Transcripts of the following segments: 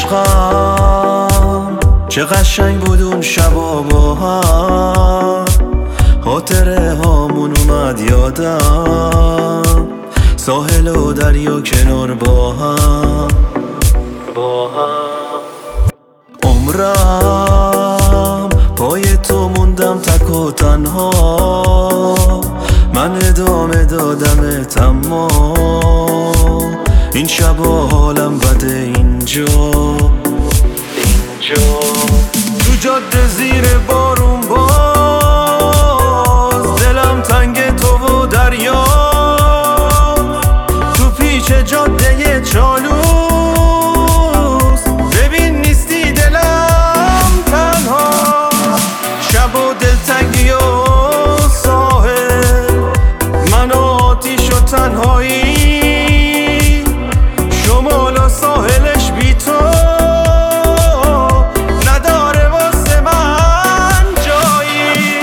عشقم چه قشنگ بود اون شبا با هم، خاطره هامون اومد یادم، ساحل و دریا کنار با هم. عمرم پای تو موندم تک و تنها، من ادامه دادمت اما این شبا حالم بده اینجا. تو جاده زیر بارون باز دلم تنگ تو و دریا، تو پیچ جاده چالوس ببین نیستی دلم تنها، شب و دلتنگی و ساحل، من و آتیش و تنهایی، شمال و ساحلش بی تو نداره واسه من جایی.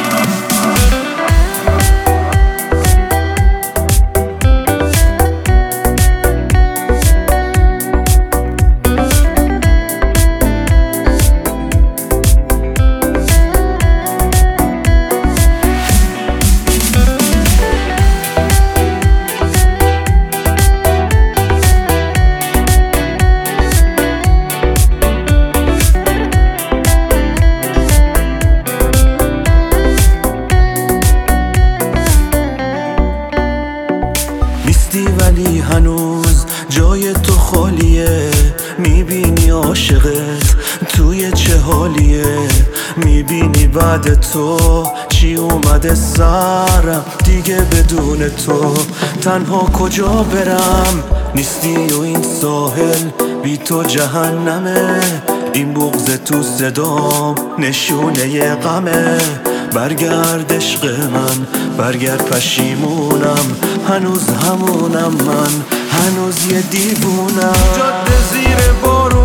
نیستی ولی هنوز جای تو خالیه، میبینی عاشقت توی چه حالیه، میبینی بعد تو چی اومده سرم دیگه بدون تو، تنها کجا برم نیستی و این ساحل بی تو جهنمه، این بغض تو صدام نشونه غمه، برگرد عشق من برگرد پشیمونم، هنوز همونم من هنوز یه دیوونم. جاده زیر بارون